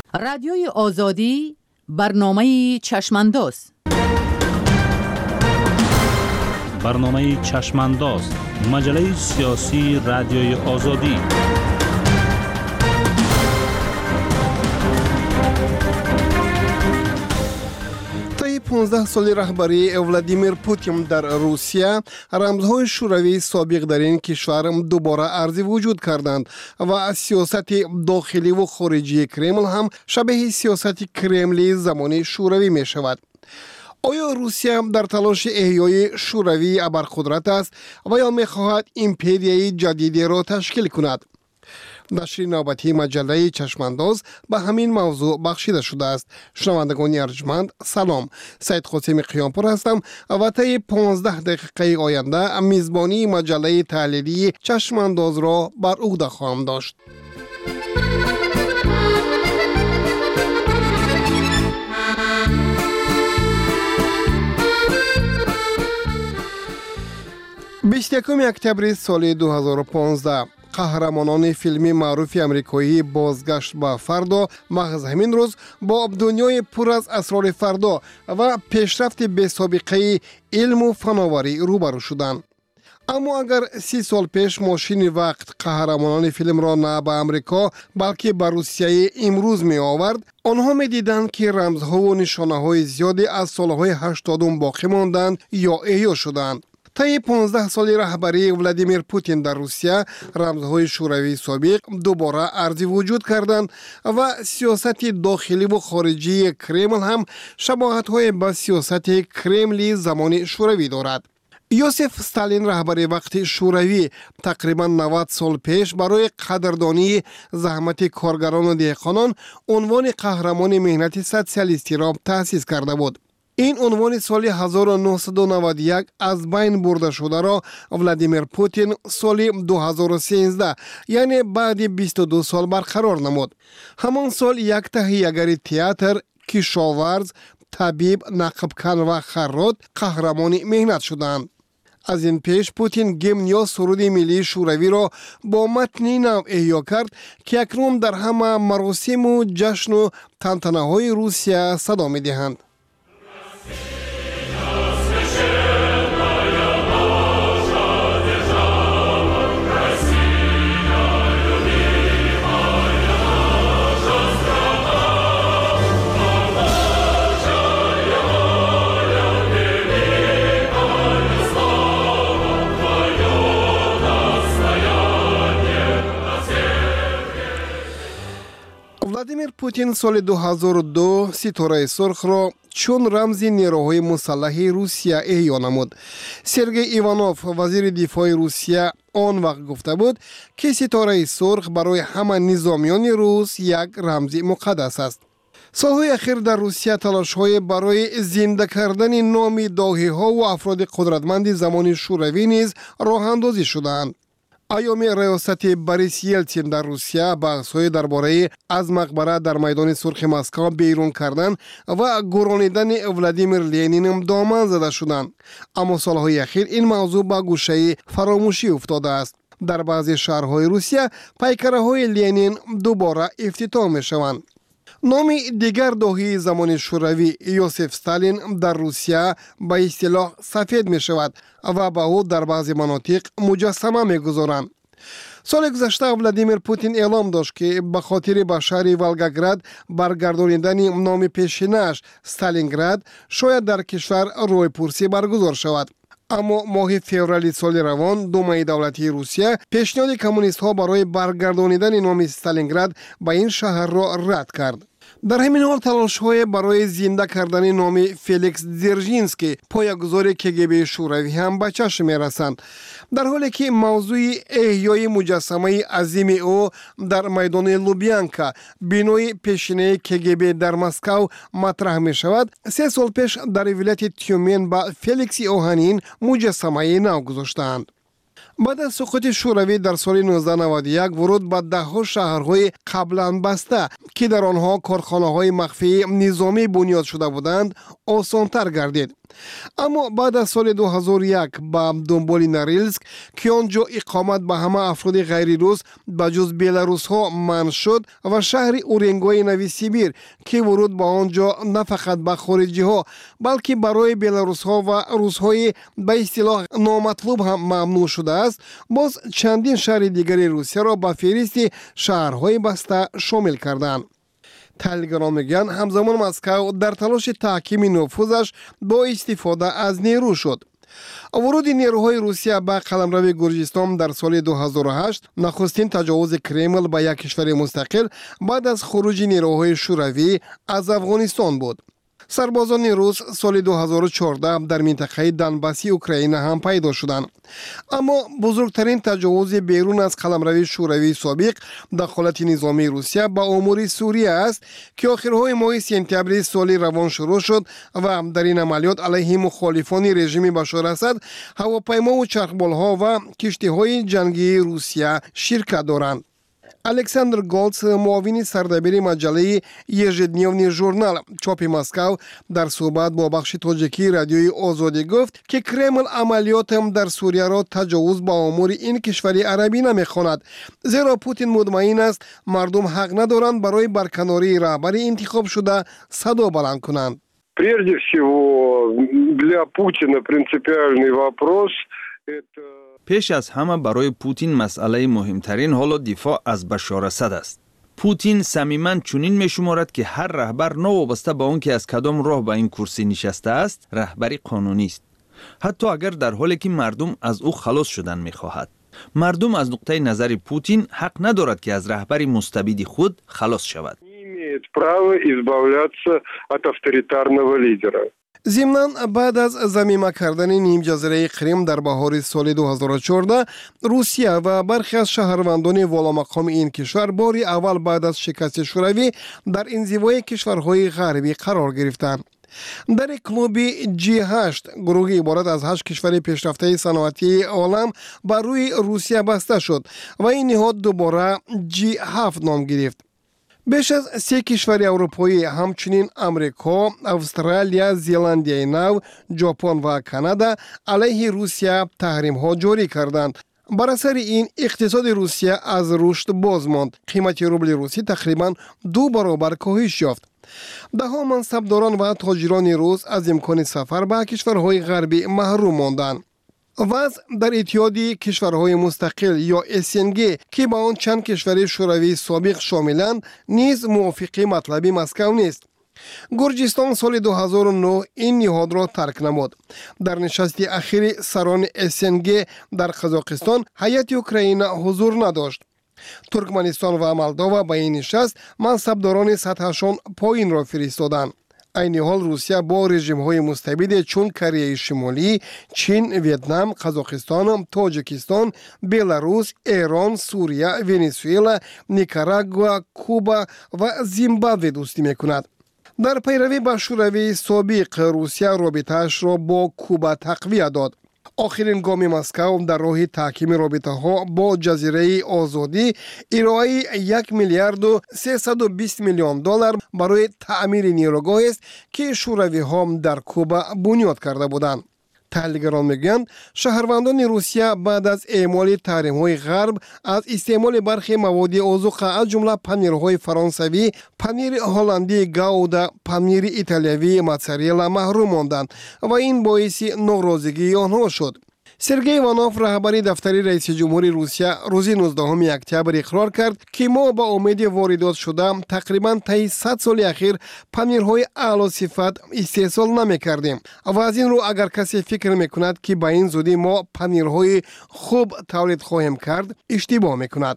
رادیوی آزادی برنامه چشمانداز. برنامه چشمانداز، مجله سیاسی رادیوی آزادی. طی 15 سال رهبری ولادیمیر پوتین در روسیه، رمزهای شوروی سابق در این کشور دوباره ارزی وجود کردند و سیاست داخلی و خارجی کرمل هم شبیه سیاست کرملی زمان شوروی می شود. آیا روسیه در تلاش احیای شوروی ابرقدرت است و یا می خواهد ایمپریای جدیدی را تشکیل کند؟ نشر نوبتی مجله چشمانداز به همین موضوع بخشیده شده است. شنوندگان ارجمند، سلام. سید قاسم قیامپور هستم و طی 15 دقیقه آینده میزبانی مجله تحلیلی چشمانداز را بر عهده خواهم داشت. بیستیکم اکتبر سال 2015 قهرمانان فیلمی معروف امریکایی بازگشت به فردا محض همین روز با دنیای پر از اسرار فردا و پیشرفت بی سابقه علم و فناوری روبرو شدند. اما اگر 30 سال پیش ماشین وقت قهرمانان فیلم را نه به امریکا بلکه به روسیه امروز می آورد، آنها می دیدند که رمزها و نشانه های زیادی از سالهای 80 باقی ماندند یا احیا شدند. طی 15 سال رهبری ولادیمیر پوتین در روسیه، رمزهای شوروی سابق دوباره ارزی وجود کردند و سیاست داخلی و خارجی کرمل هم شباهت‌های به سیاست کرملی زمان شوروی دارد. یوسف استالین رهبر وقت شوروی تقریبا 90 سال پیش برای قدردانی زحمت کارگران و دهقانان عنوان قهرمان مهنت سوسیالیستی را تأسیس کرده بود. این عنوان سال 1991 از بین برده شده را ولادیمیر پوتین سال 2013 یعنی بعد 22 سال برقرار نمود. همان سال یک تهیه‌گر تئاتر، کشاورز، طبیب، نقبکن و خراط قهرمان مهنت شدند. از این پیش پوتین گیمن یا سرود ملی شوروی را با متنی نو احیا کرد که اکنون در همه مراسم و جشن و تنتنه های روسیه صدا می دهند. ولادیمیر پوتین سال 2002 ستاره سرخ را چون رمز نیروهای مسلح روسیه احیا نمود. سرگئی ایوانوف وزیر دفاع روسیه آن وقت گفته بود که ستاره سرخ برای همه نظامیان روس یک رمز مقدس است. سالهای اخیر در روسیه تلاش‌های برای زنده کردن نام داهی‌ها و افراد قدرتمند زمان شوروی نیز راه اندازی شدند. ایام ریاست بوریس یلتسین در روسیه بحث‌های درباره از مقبره در میدان سرخ مسکو بیرون کردن و گرانیدن ولادیمیر لنین دامن زده شدند. اما سالهای اخیر این موضوع به گوشه فراموشی افتاده است. در بعضی شهرهای روسیه پیکره‌های لنین دوباره افتتاح می‌شوند. نام دیگر داهی زمان شوروی یوسف استالین در روسیه به اصطلاح سفید می شود و به او در بعضی مناطق مجسمه می گذارند. سال گذشته ولادیمیر پوتین اعلام داشت که به خاطر به شهر ولگاگراد برگردانیدن نام پیشینش استالینگراد شاید در کشور روی پرسی برگزار شود. اما ماه فوریه سال روان دومای دولتی روسیه پیشنهاد کمونیست ها برای برگردانیدن نام استالینگراد به این شهر را رد کرد. در همین حال تلاش‌های برای زنده کردن نام فلیکس дзержинسکی پایه‌گذار کگب شوروی هم به چشم می‌رسند، در حالی که موضوع احیای مجسمه عظیم او در میدان لوبیانکا بینای پیشینه کگب در مسکو مطرح می‌شود. 3 سال پیش در ولایت تیومن به فلیکس اوهانین مجسمه نو گذاشتند. بعد از سقوط شوروی در سال 1991 ورود به ده‌ها شهرهای قبلا بسته که در آنها کارخانه‌های مخفی نظامی بنیاد شده بودند آسان‌تر گردید. اما بعد از سال 2001 به دنبال نوریلسک که آنجا اقامت به همه افراد غیر روس به جز بیلاروس ها منع شد و شهر اورنگوی نوی سیبیر که ورود به آنجا نه فقط به خارجی ها بلکه برای بیلاروس ها و روس های به اصطلاح نامطلوب هم ممنوع شده است، باز چندین شهر دیگری روسیه را به فهرست شهرهای بسته شامل کردند. تحلیلگران میگن همزمان مسکو در تلاش تحکیم نفوذش با استفاده از نیرو شد. ورود نیروهای روسیه به قلمرو گرجستان در سال 2008 نخستین تجاوز کرمل به یک کشور مستقل بعد از خروج نیروهای شوروی از افغانستان بود. سربازان روس سال 2014 در منطقه دنباسی اوکراین هم پیدا شدند. اما بزرگترین تجاوز بیرون از قلمرو شوروی سابق دخالت نظامی روسیه به امور سوریه است که آخرهای ماه سپتامبر سال روان شروع شد و در این عملیات علیه مخالفان رژیم بشار اسد هواپیما و چرخبالها و کشتی‌های جنگی روسیه شرکت دارند. الکساندر گولتس معاون سردبیر مجله یژدنیوی ژورنال چاپ مسکو در صحبت با بخش تاجیکی رادیوی آزادی گفت که کرمل عملیات در سوریه را تجاوز به امور این کشور عربی نمی‌خواند، زیرا پوتین مطمئن است مردم حق ندارند برای برکناری رهبر انتخاب شده صدا بلند کنند. Прежде всего для Путина принципиальный вопрос это پیش از همه برای پوتین مسئله مهمترین حالا دفاع از بشار اسد است. پوتین صمیماً چنین می‌شمارد که هر رهبر نوابسته به آن که از کدام راه به این کرسی نشسته است، رهبری قانونی است. حتی اگر در حالی که مردم از او خلاص شدن می‌خواهد. مردم از نقطه نظر پوتین حق ندارد که از رهبری مستبد خود خلاص شود. ضمناً بعد از ضمیمه کردن نیم جزیره کریم در بهار سال 2014 روسیه و برخی از شهروندان والامقام این کشور بار اول بعد از شکست شوروی در انزوای کشورهای غربی قرار گرفتند. در کلوب G8 گروهی عبارت از 8 کشور پیشرفته صنعتی عالم بر روی روسیه بسته شد و این نهاد دوباره G7 نام گرفت. بیش از 3 کشور اروپایی همچنین امریکا، استرالیا، زلندیای نو، ژاپن و کانادا علیه روسیه تحریم ها جاری کردند. بر اثر این اقتصاد روسیه از رشد باز ماند. قیمت روبل روسی تقریبا 2 برابر کاهش یافت. ده‌ها منصبداران و تاجران روس از امکان سفر به کشورهای غربی محروم ماندند. وضع در اتحاد کشورهای مستقل یا SNG که با آن چند کشور شوروی سابق شاملند نیز موافق مطلب مسکو نیست. گرجستان سال 2009 این نهاد را ترک نمود. در نشست اخیر سران SNG در قزاقستان هیئت اوکراین حضور نداشت. ترکمنستان و مولداوا با این نشست منصبداران سطحشان پایین را فرستادند. این حال روسیه با رژیم‌های مستبد چون کره شمالی، چین، ویتنام، قزاقستان، تاجیکستان، بلاروس، ایران، سوریه، ونزوئلا، نیکاراگوآ، کوبا و زیمبابوه دوستی می‌کند. در پیروی به شوروی سابق روسیه رابطه‌اش را با کوبا تقویت داد. آخرین گام مسکو در راه تحکیم رابطه ها با جزیره آزادی ارائه 1 میلیارد و 320 میلیون دلار برای تعمیر نیروگاه است که شوروی ها در کوبا بنیاد کرده بودند. تحلیلگران میگویند شهروندان روسیه بعد از اعمال تحریم‌های غرب از استعمال برخی مواد آذوقه از جمله پنیرهای فرانسوی، پنیر هلندی گاودا، پنیر ایتالیایی موتزارلا محروم ماندند و این باعث ناراضگی آنها شد. سرگئی ایوانوف رهبر دفتر رئیس جمهور روسیه روز 19 اکتبر اقرار کرد که ما با امید واردات شده تقریبا طی 100 سال اخیر پنیرهای اعلی صفت استحصال نمی‌کردیم و از این رو اگر کسی فکر می‌کند که با این زودی ما پنیرهای خوب تولید خواهیم کرد اشتباه می‌کند.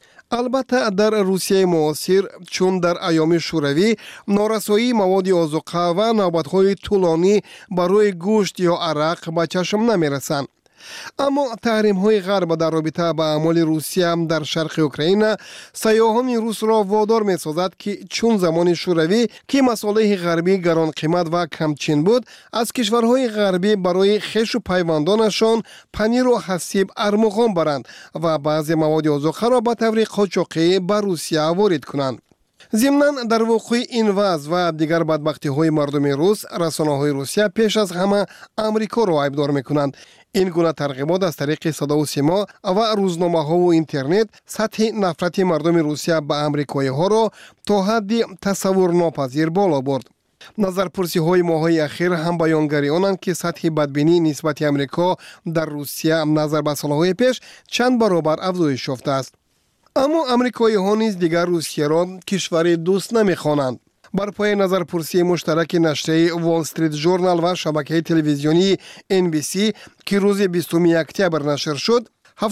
البته در روسیه معاصر چون در ایام شوروی نارسایی مواد آذوقه و نوبت‌های طولانی برای گوشت یا عرق به چشم نمی‌رسند. اما تحریم های غرب در رابطه با اعمال روسیه در شرق اوکراین سیاحان روس را وادار می سازد که چون زمان شوروی که مصالح غربی گران قیمت و کمچین بود، از کشورهای غربی برای خویش و پیوندانشان پنیر و حسیب ارمغان برند و بعضی مواد آذوقه را به طور قاچاقی به روسیه وارد کنند. ضمناً در وقوع این وضع و دیگر بدبختی های مردم روس، رسانه های روسیه پیش از همه امریکا را عیبدار میکنند. این گونه ترغیبات از طریق صدا و سیما و روزنامه ها و اینترنت سطح نفرت مردم روسیه به امریکایی ها را تا حدی تصور ناپذیر بالا برد. نظرپرسی های ماهای اخیر هم بیانگری آنند که سطح بدبینی نسبت امریکا در روسیه نظر به سالهای پیش چند برابر افزایش یافته است. اما امریکایی ها نیز دیگر روسیه را کشور دوست نمی‌خوانند. بر پای نظرپرسی مشترک نشریه وال استریت ژورنال و شبکه تلویزیونی NBC که روز 20 اکتبر نشر شد،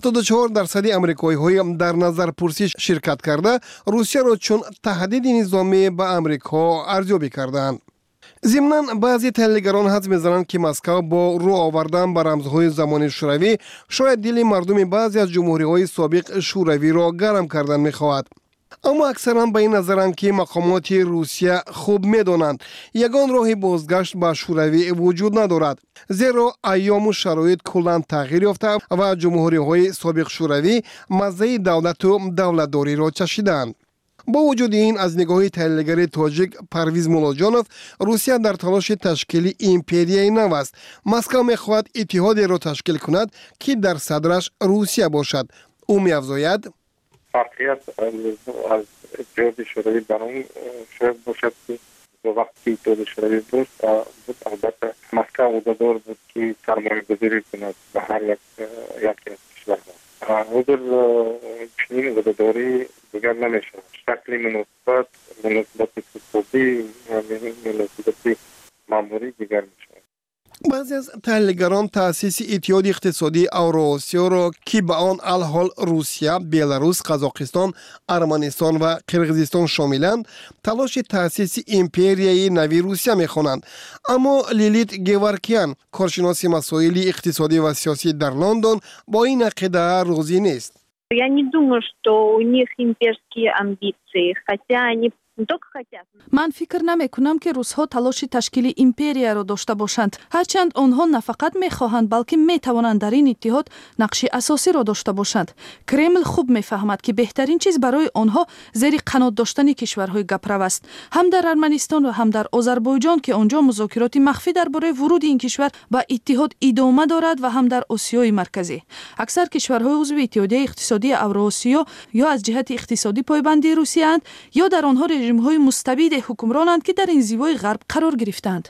74% امریکایی های در نظرپرسی شرکت کرده روسیه را چون تهدید نظامی به امریکا ارزیابی کردند. ضمناً بعضی تحلیلگران حدس می‌زنند که مسکو با رو آوردن به رمزهای زمان شوروی شاید دل مردم بعضی از جمهوری‌های سابق شوروی را گرم کردن می‌خواهد. اما اکثرا به این نظرند که مقامات روسیه خوب می‌دانند یگان راه بازگشت به شوروی وجود ندارد، زیرا ایام و شرایط کلاً تغییر یافته و جمهوری‌های سابق شوروی مزه دولت و دولتداری را چشیدند. با وجود این، از نگاه تحلیلگر تاجیک پرویز مولاجانوف، روسیه در تلاش تشکیل ایمپریای نو است. مسکو می‌خواهد اتحادی را تشکیل کند که در صدرش روسیه باشد. او می‌افزاید: واقعیت از اتحاد شوروی برای شاید باشد که وقتی اتحاد شوروی بود البته مسکو وادار بود که سرمایه گذاری کند به هر یکی از کشورها. حضور چنین واداری دیگر نمیشه. شکل مناسبت اقتصادی و مناسبت ماموری دیگر میشه. بعضی از تحلیلگران تأسیس اتحاد اقتصادی اوراسیا را که به آن الحال روسیه، بلاروس، قزاقستان، ارمنستان و قرقیزستان شاملند، تلاش تأسیس ایمپریای نوی روسیه می‌خوانند. اما لیلیت گیورکیان، کارشناس مسائل اقتصادی و سیاسی در لندن، با این عقیده راضی نیست. Я не думаю, что у них имперские амбиции, хотя они من فکر نمی کنم که روس‌ها تلاش تشکیل ایمپریا را داشته باشند. هرچند آنها نه فقط می‌خواهند بلکه می‌توانند در این اتحاد نقش اساسی را داشته باشند. کرمل خوب می‌فهمد که بهترین چیز برای آنها زیر قنات داشتن کشورهای گپرو است. هم در ارمنستان و هم در آذربایجان که آنجا مذاکرات مخفی درباره ورود این کشور به اتحاد ادامه دارد و هم در آسیای مرکزی. اکثر کشورهای عضو اتحادیه اقتصادی اوراسیا یا از جهت اقتصادی پایبند روسیه اند یا در آنها رژیم‌های مستبد حکمرانند که در انزوای غرب قرار گرفتند.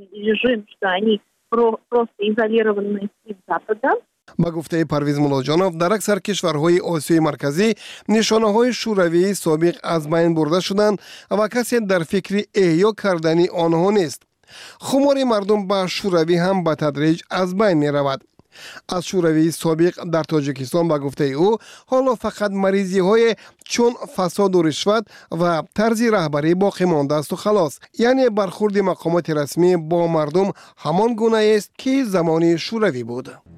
با گفته پرویز مولاجانوف، در اکثر کشورهای آسیای مرکزی نشانه‌های شوروی سابق از بین برده شدند و کسی در فکر احیا کردن آنها نیست. خمار مردم به شوروی هم به تدریج از بین می رود. از شوروی سابق در تاجیکستان به گفته او حالا فقط مریضی های چون فساد و رشوت و طرز رهبری باقی مانده است و خلاص. یعنی برخورد مقامات رسمی با مردم همان گونه است که زمان شوروی بود.